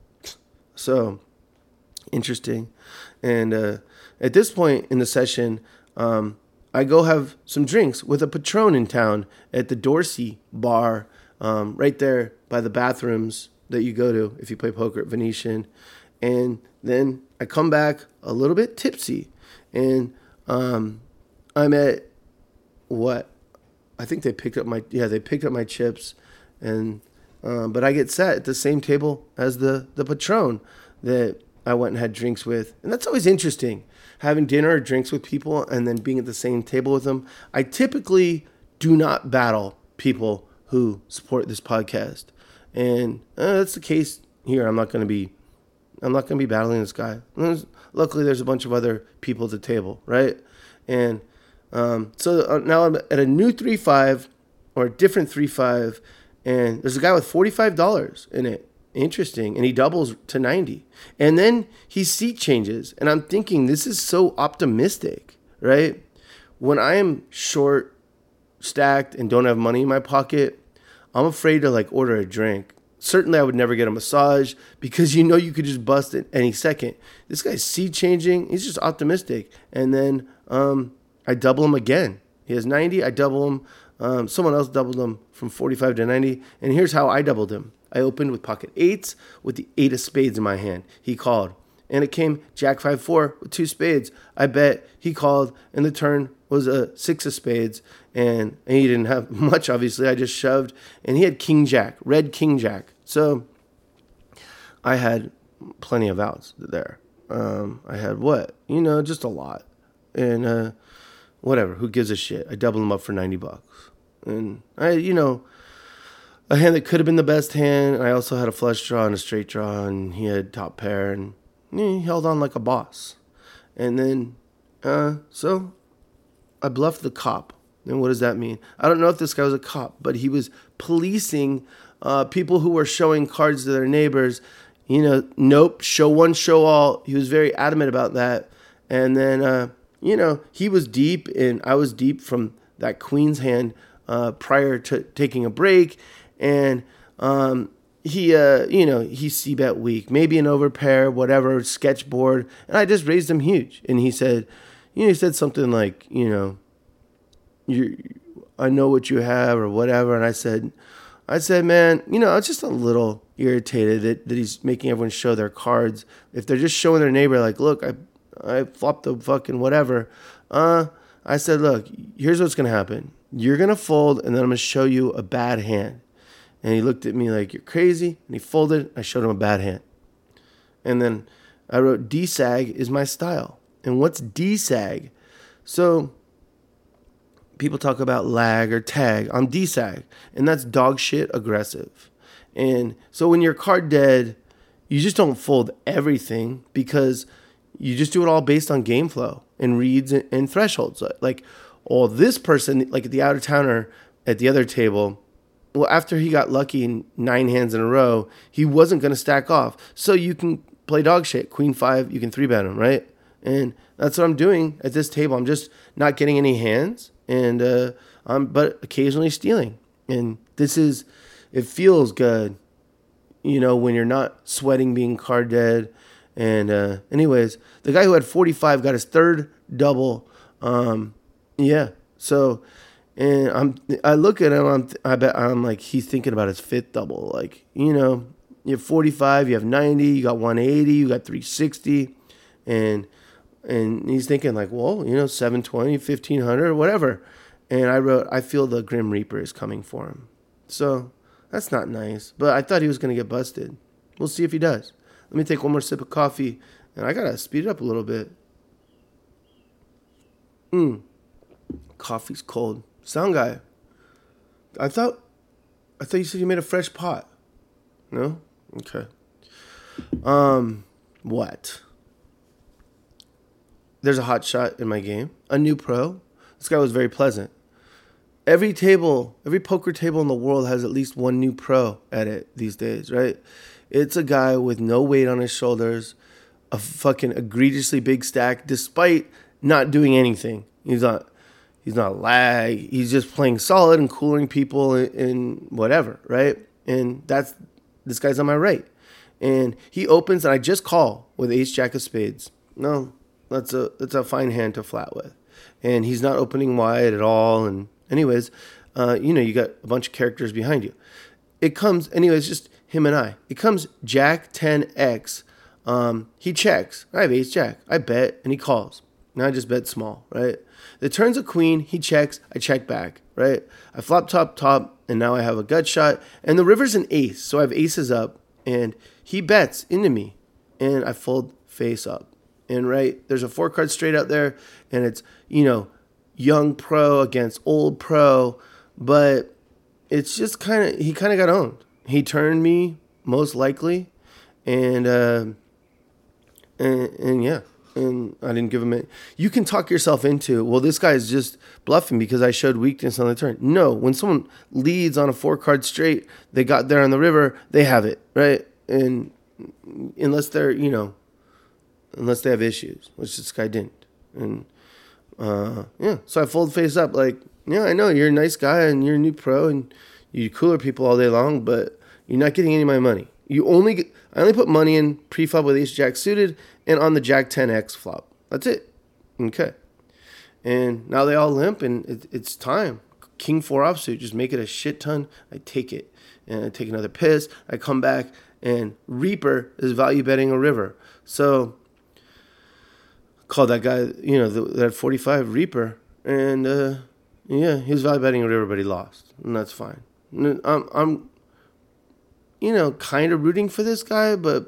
So interesting. And uh, at this point in the session, um, I go have some drinks with a Patron in town at the Dorsey bar, um, right there by the bathrooms that you go to if you play poker at Venetian. And then I come back a little bit tipsy, and um, I'm at what? I think they picked up my, yeah, they picked up my chips, and um, but I get sat at the same table as the, the Patron that I went and had drinks with. And that's always interesting, having dinner or drinks with people and then being at the same table with them. I typically do not battle people who support this podcast. And uh, that's the case here. I'm not going to be, I'm not going to be battling this guy. There's, luckily, there's a bunch of other people at the table, right? And um, so uh, now I'm at a new three five or a different three five, and there's a guy with forty-five dollars in it. Interesting. And he doubles to ninety. And then he seat changes. And I'm thinking, this is so optimistic, right? When I am short, stacked, and don't have money in my pocket, I'm afraid to like order a drink. Certainly I would never get a massage because you know you could just bust it any second. This guy's seat changing. He's just optimistic. And then um, I double him again. He has ninety. I double him. Um, someone else doubled him from forty-five to ninety. And here's how I doubled him. I opened with pocket eights with the eight of spades in my hand. He called. And it came jack five four with two spades. I bet he called, and the turn was a six of spades, and, and he didn't have much, obviously. I just shoved, and he had king jack, red king jack. So I had plenty of outs there. Um, I had what? You know, just a lot. And uh, whatever, who gives a shit? I doubled them up for ninety bucks. And I, you know, a hand that could have been the best hand. I also had a flush draw and a straight draw, and he had top pair, and he held on like a boss. And then, uh, so I bluffed the cop. And what does that mean? I don't know if this guy was a cop, but he was policing uh, people who were showing cards to their neighbors. You know, nope, show one, show all. He was very adamant about that. And then, uh, you know, he was deep, and I was deep from that queen's hand uh, prior to taking a break. And um, he, uh, you know, he c-bet weak, maybe an overpair, whatever, sketch board. And I just raised him huge. And he said, you know, he said something like, you know, you, I know what you have or whatever. And I said, I said, man, you know, I was just a little irritated that, that he's making everyone show their cards. If they're just showing their neighbor, like, look, I I flopped the fucking whatever. Uh, I said, look, here's what's going to happen. You're going to fold, and then I'm going to show you a bad hand. And he looked at me like, you're crazy. And he folded. I showed him a bad hand. And then I wrote, D-sag is my style. And what's D-sag? So people talk about lag or tag. I'm D-sag. And that's dog shit aggressive. And so when you're card dead, you just don't fold everything because you just do it all based on game flow and reads and, and thresholds. Like, oh, this person, like the out-of-towner at the other table, well, after he got lucky in nine hands in a row, he wasn't going to stack off. So you can play dog shit. Queen five, you can three-bet him, right? And that's what I'm doing at this table. I'm just not getting any hands, and uh, I'm but occasionally stealing. And this is, it feels good, you know, when you're not sweating being card dead. And uh, anyways, the guy who had forty-five got his third double. Um, yeah. So, and I'm, I look at him. I'm, I bet I'm like, he's thinking about his fifth double. Like, you know, you have forty-five, you have ninety, you got one eighty, you got three sixty, and and he's thinking like, well, you know, seven twenty, fifteen hundred, whatever. And I wrote, I feel the Grim Reaper is coming for him. So that's not nice. But I thought he was going to get busted. We'll see if he does. Let me take one more sip of coffee, and I gotta speed it up a little bit. Mmm, coffee's cold. Sound guy, I thought, I thought you said you made a fresh pot. No, okay. Um, what? There's a hot shot in my game. A new pro. This guy was very pleasant. Every table, every poker table in the world has at least one new pro at it these days, right? It's a guy with no weight on his shoulders, a fucking egregiously big stack, despite not doing anything. He's not, he's not lag. He's just playing solid and cooling people in, in whatever, right? And that's, this guy's on my right. And he opens, and I just call with ace jack of spades. No, that's a that's a fine hand to flat with. And he's not opening wide at all. And anyways, uh, you know, you got a bunch of characters behind you. It comes, anyways, just him and I. It comes Jack ten X. Um, he checks. I have ace Jack. I bet, and he calls. Now I just bet small, right? The turn's a queen. He checks. I check back, right? I flop top top, and now I have a gut shot. And the river's an ace, so I have aces up, and he bets into me, and I fold face up. And right, there's a four card straight out there, and it's, you know, young pro against old pro, but it's just kind of, he kind of got owned. He turned me, most likely, and, uh, and, and yeah, and I didn't give him it. You can talk yourself into, well, this guy is just bluffing because I showed weakness on the turn. No, when someone leads on a four-card straight, they got there on the river, they have it, right? And unless they're, you know, unless they have issues, which this guy didn't. And, uh, yeah, so I fold face up like, yeah, I know you're a nice guy and you're a new pro and you cooler people all day long, but you're not getting any of my money. You only get, I only put money in pre-flop with ace jack suited and on the jack ten X flop. That's it. Okay. And now they all limp, and it, it's time. King four offsuit, just make it a shit ton. I take it, and I take another piss. I come back, and Reaper is value betting a river. So call that guy, you know, that forty-five Reaper. and uh, yeah, he was value betting everybody lost, and that's fine. I'm, I'm, you know, kind of rooting for this guy, but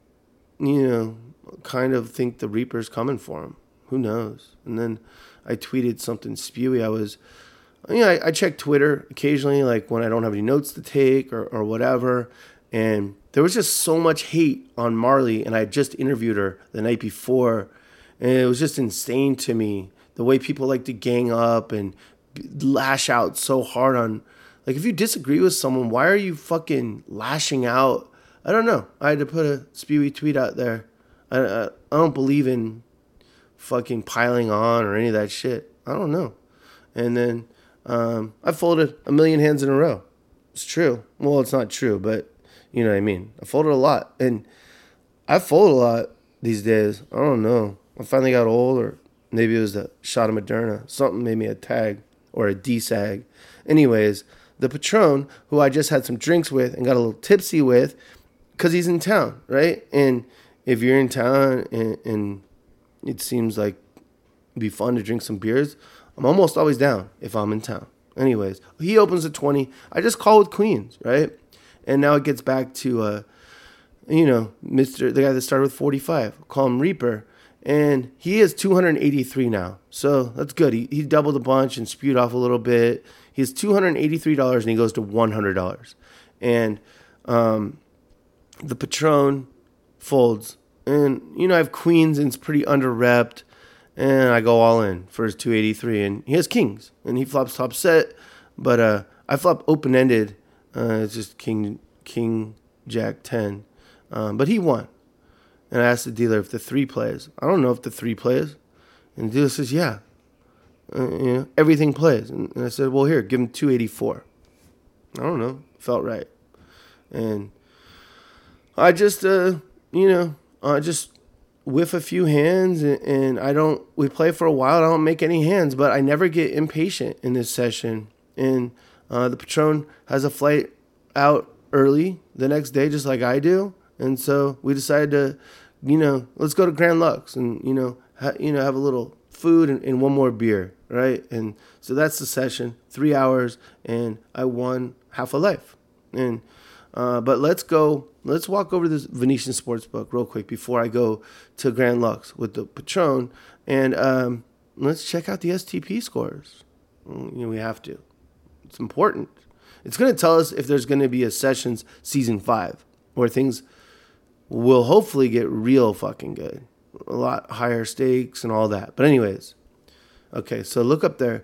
you know, kind of think the Reaper's coming for him. Who knows? And then I tweeted something spewy. I was, you know, I, I check Twitter occasionally, like when I don't have any notes to take or, or whatever. And there was just so much hate on Marley, and I had just interviewed her the night before, and it was just insane to me the way people like to gang up and lash out so hard on, like, if you disagree with someone, why are you fucking lashing out? I don't know. I had to put a spewy tweet out there. I, I, I don't believe in fucking piling on or any of that shit. I don't know. And then um, I folded a million hands in a row. It's true. Well, it's not true, but you know what I mean. I folded a lot. And I fold a lot these days. I don't know. I finally got old, or maybe it was the shot of Moderna. Something made me a tag or a D-sag. Anyways, the Patron, who I just had some drinks with and got a little tipsy with, because he's in town, right? And if you're in town and, and it seems like it'd be fun to drink some beers, I'm almost always down if I'm in town. Anyways, he opens at twenty. I just call with queens, right? And now it gets back to, uh, you know, Mister the guy that started with forty-five. Call him Reaper. And he is two hundred eighty-three now. So that's good. He, he doubled a bunch and spewed off a little bit. He has two hundred eighty-three dollars and he goes to one hundred dollars. And um, the Patron folds. And, you know, I have queens and it's pretty under-repped. And I go all in for his two eighty-three. And he has kings. And he flops top set. But uh, I flop open-ended. Uh, it's just king, king, jack, ten. Um, but he won. And I asked the dealer if the three plays. I don't know if the three plays. And the dealer says, yeah. Uh, you know, everything plays. And, and I said, well, here, give him two eighty-four. I don't know. Felt right. And I just, uh, you know, I just whiff a few hands. And, and I don't, we play for a while. I don't make any hands. But I never get impatient in this session. And uh, the Patron has a flight out early the next day, just like I do. And so we decided to, you know, let's go to Grand Lux and, you know, ha- you know, have a little food and, and one more beer, right? And so that's the session, three hours, and I won half a life. And uh, but let's go, let's walk over to this Venetian Sportsbook real quick before I go to Grand Lux with the Patron, and um, let's check out the S T P scores. You know, we have to. It's important. It's going to tell us if there's going to be a Sessions season five where things will hopefully get real fucking good. A lot higher stakes and all that. But anyways, okay, so look up there.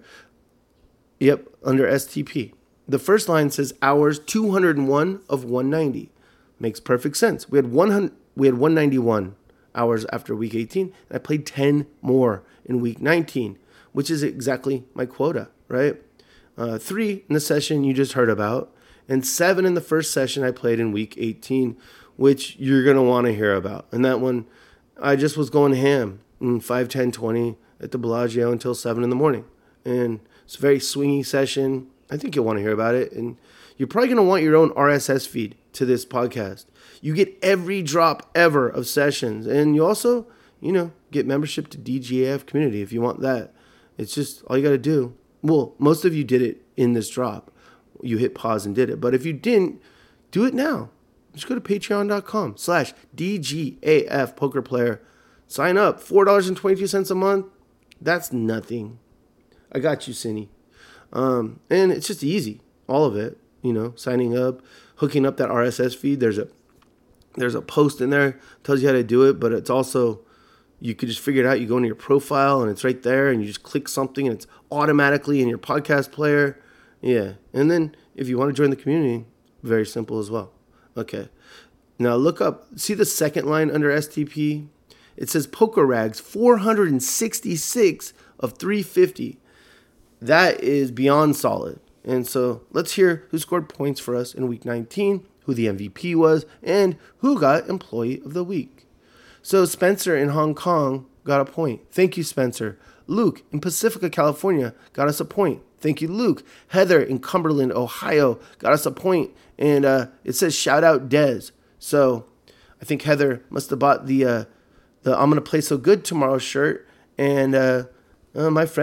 Yep, under S T P. The first line says hours two hundred one of one ninety. Makes perfect sense. We had one hundred, we had one ninety-one hours after week eighteen, and I played ten more in week nineteen, which is exactly my quota, right? Uh, three in the session you just heard about, and seven in the first session I played in week eighteen, which you're going to want to hear about. And that one, I just was going ham in five, ten, twenty at the Bellagio until seven in the morning. And it's a very swingy session. I think you'll want to hear about it. And you're probably going to want your own R S S feed to this podcast. You get every drop ever of sessions. And you also, you know, get membership to D G A F community if you want that. It's just all you got to do. Well, most of you did it in this drop. You hit pause and did it. But if you didn't, do it now. Just go to patreon.com slash DGAF poker player. Sign up. four dollars and twenty-two cents a month. That's nothing. I got you, Cindy. Um, and it's just easy. All of it. You know, signing up, hooking up that R S S feed. There's a there's a post in there. Tells you how to do it. But it's also, you could just figure it out. You go into your profile and it's right there. And you just click something and it's automatically in your podcast player. Yeah. And then if you want to join the community, very simple as well. Okay, now look up, see the second line under S T P? It says Poker Rags, four hundred sixty-six of three fifty. That is beyond solid. And so let's hear who scored points for us in week nineteen, who the M V P was, and who got Employee of the Week. So Spencer in Hong Kong got a point. Thank you, Spencer. Luke in Pacifica, California got us a point. Thank you, Luke. Heather in Cumberland, Ohio got us a point. And uh, it says shout out Dez. So I think Heather must have bought the uh, the I'm gonna play so good tomorrow shirt. And uh, uh, my friend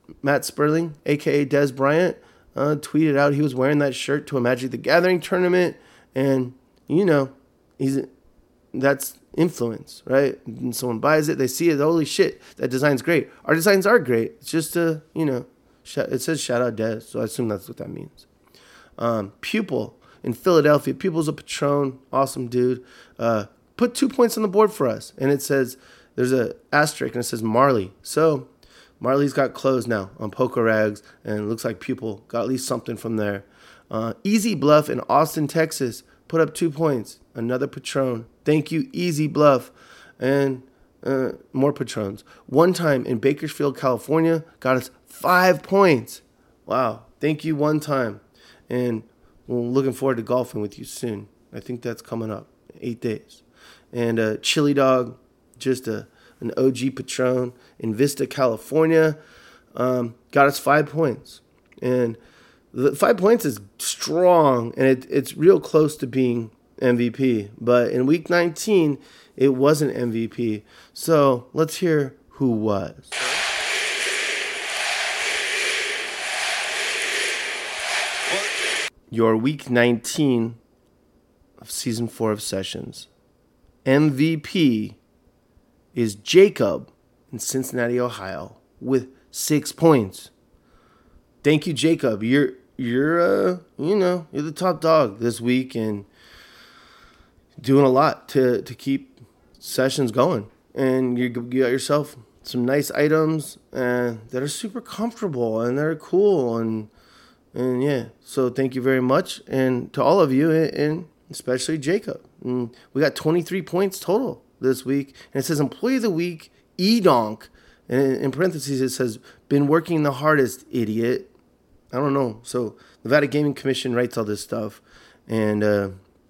Matt Sperling, a k a. Des Bryant, uh, tweeted out he was wearing that shirt to a Magic the Gathering tournament. And, you know, he's that's influence, right? And someone buys it, they see it, holy shit, that design's great. Our designs are great. It's just, a, you know, it says shout out Des, so I assume that's what that means. Um, Pupil in Philadelphia. Pupil's a Patron, awesome dude. Uh, put two points on the board for us. And it says, there's a asterisk and it says Marley. So Marley's got closed now on Poker Rags, and it looks like Pupil got at least something from there. Uh, Easy Bluff in Austin, Texas, put up two points. Another Patron. Thank you, Easy Bluff. And uh, more Patrons. One time in Bakersfield, California, got us five points. Wow. Thank you one time. And we're looking forward to golfing with you soon. I think that's coming up in eight days. And uh, Chili Dog, just a an O G Patron in Vista, California, um, got us five points. And the five points is strong, and it, it's real close to being M V P. But in week nineteen, it wasn't M V P. So let's hear who was. Your week nineteen of season four of Sessions M V P is Jacob in Cincinnati, Ohio, with six points. Thank you, Jacob. You're you're uh you know you're the top dog this week and doing a lot to to keep Sessions going. And you you got yourself some nice items uh, that are super comfortable and they're cool and and yeah. So thank you very much, and to all of you, and especially Jacob. And we got twenty-three points total this week, and it says Employee of the Week, E-Donk, and in parentheses it says, been working the hardest, idiot. I don't know. So Nevada Gaming Commission writes all this stuff, and uh,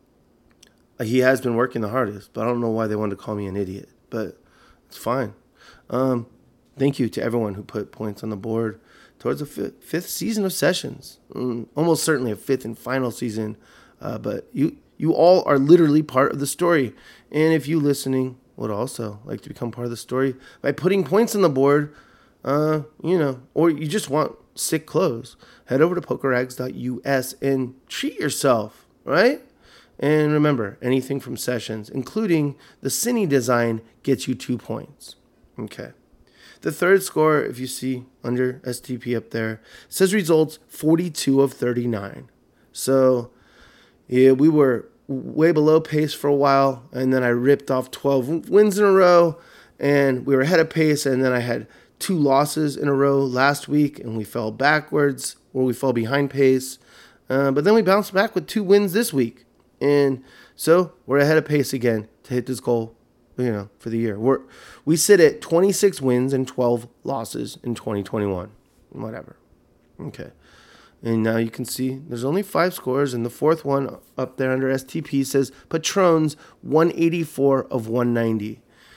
he has been working the hardest, but I don't know why they wanted to call me an idiot, but it's fine. Um, thank you to everyone who put points on the board towards the fifth, fifth season of Sessions, mm, almost certainly a fifth and final season, uh, but you you all are literally part of the story. And if you listening would also like to become part of the story by putting points on the board, uh, you know, or you just want sick clothes, head over to poker rags dot U S and treat yourself, right? And remember, anything from Sessions, including the Cine design, gets you two points. Okay. The third score, if you see under S T P up there, says results forty-two of thirty-nine. So, yeah, we were way below pace for a while, and then I ripped off twelve wins in a row, and we were ahead of pace, and then I had two losses in a row last week, and we fell backwards, or we fell behind pace. Uh, but then we bounced back with two wins this week, and so we're ahead of pace again to hit this goal, you know, for the year. We're we sit at twenty-six wins and twelve losses in twenty twenty-one. Whatever. Okay. And now you can see there's only five scores, and the fourth one up there under S T P says Patrons one eighty-four of one ninety.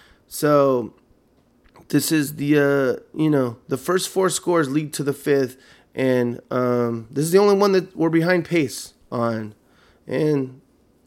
So this is the uh, you know, the first four scores lead to the fifth, and um, this is the only one that we're behind pace on. And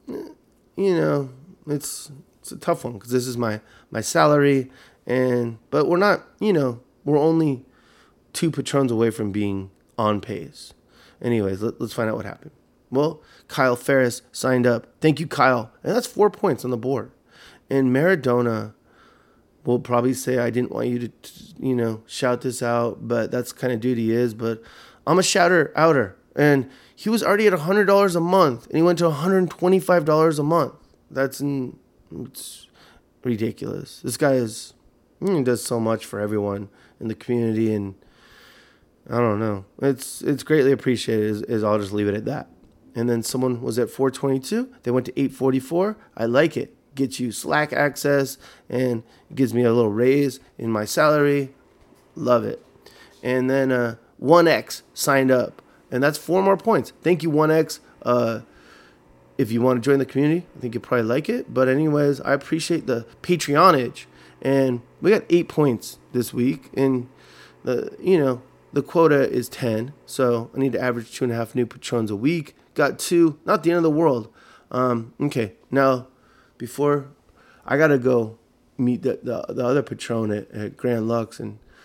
you know, it's it's a tough one because this is my my salary, and but we're not, you know, we're only two Patrons away from being on pace. Anyways, let, let's find out what happened. Well, Kyle Ferris signed up. Thank you, Kyle. And that's four points on the board. And Maradona will probably say, I didn't want you to, you know, shout this out, but that's the kind of dude he is. But I'm a shouter outer. And he was already at one hundred dollars a month, and he went to one hundred twenty-five dollars a month. That's in, it's ridiculous. This guy is, he does so much for everyone in the community, and I don't know. It's it's greatly appreciated, is, is I'll just leave it at that. And then someone was at four twenty-two. They went to eight forty-four. I like it. Gets you Slack access, and it gives me a little raise in my salary. Love it. And then uh, one X signed up, and that's four more points. Thank you, one X. Uh, if you want to join the community, I think you'll probably like it. But anyways, I appreciate the Patreonage. And we got eight points this week. And, the you know, the quota is ten, so I need to average two and a half new Patrons a week. Got two, not the end of the world. Um, okay, now, before, I got to go meet the, the, the other Patron at, at Grand Lux and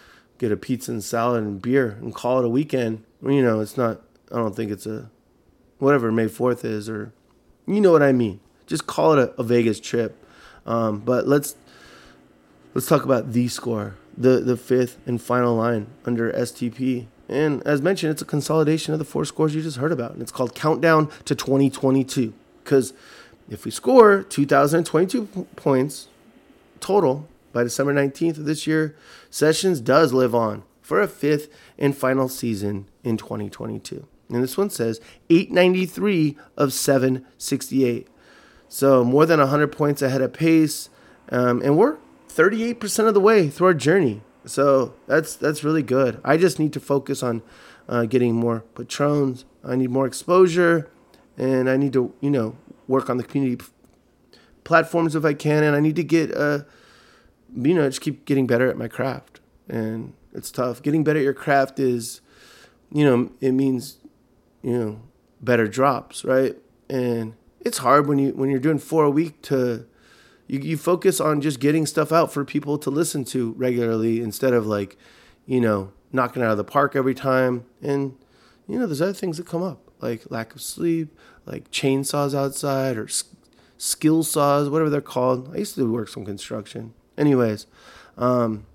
get a pizza and salad and beer and call it a weekend. You know, it's not, I don't think it's a, whatever May fourth is, or, you know what I mean. Just call it a, a Vegas trip. Um, but let's, let's talk about the score, the, the fifth and final line under S T P. And as mentioned, it's a consolidation of the four scores you just heard about. And it's called Countdown to twenty twenty-two. Because if we score two thousand twenty-two points total by December nineteenth of this year, Sessions does live on for a fifth and final season in twenty twenty-two. And this one says eight ninety-three of seven sixty-eight. So more than one hundred points ahead of pace. Um, and we're thirty-eight percent of the way through our journey. So that's that's really good. I just need to focus on uh, getting more patrons. I need more exposure. And I need to, you know, work on the community p- platforms if I can. And I need to get, uh, you know, just keep getting better at my craft. And it's tough. Getting better at your craft is, you know, it means, you know, better drops, right? And it's hard when you when you're doing four a week to, you, you focus on just getting stuff out for people to listen to regularly instead of like, you know, knocking it out of the park every time. And, you know, there's other things that come up, like lack of sleep, like chainsaws outside or s- skill saws, whatever they're called. I used to work some construction. Anyways, um,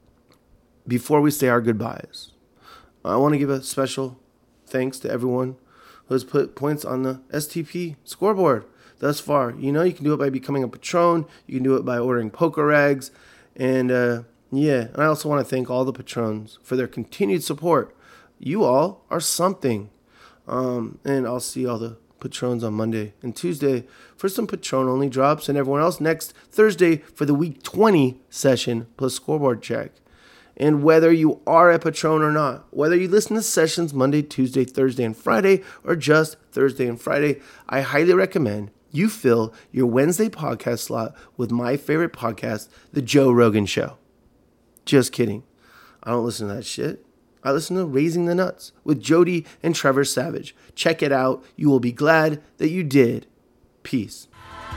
before we say our goodbyes, I want to give a special thanks to everyone who has put points on the S T P scoreboard thus far. You know, you can do it by becoming a patron. You can do it by ordering poker rags. And, uh, yeah, and I also want to thank all the patrons for their continued support. You all are something. Um, and I'll see all the patrons on Monday and Tuesday for some patron-only drops, and everyone else next Thursday for the week twenty session plus scoreboard check. And whether you are a patron or not, whether you listen to sessions Monday, Tuesday, Thursday, and Friday, or just Thursday and Friday, I highly recommend you fill your Wednesday podcast slot with my favorite podcast, The Joe Rogan Show. Just kidding. I don't listen to that shit. I listen to Raising the Nuts with Jody and Trevor Savage. Check it out. You will be glad that you did. Peace.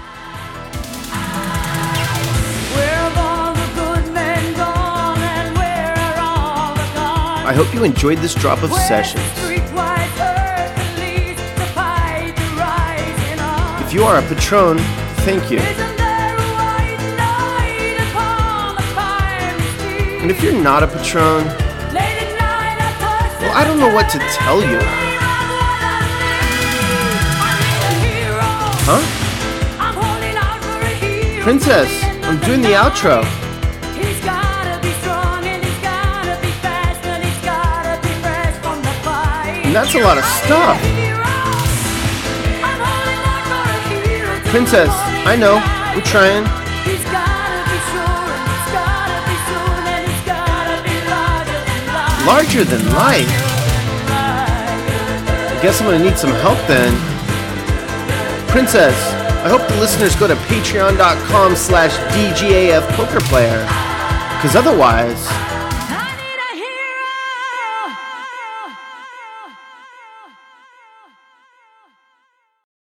I hope you enjoyed this drop of sessions. If you are a patron, thank you. And if you're not a patron, well, I don't know what to tell you. Huh? Princess, I'm doing the outro. And that's a lot of stuff. Princess, I know, we're trying. Larger than life? I guess I'm gonna need some help then. Princess, I hope the listeners go to patreon.com slash DGAF poker player. Because otherwise...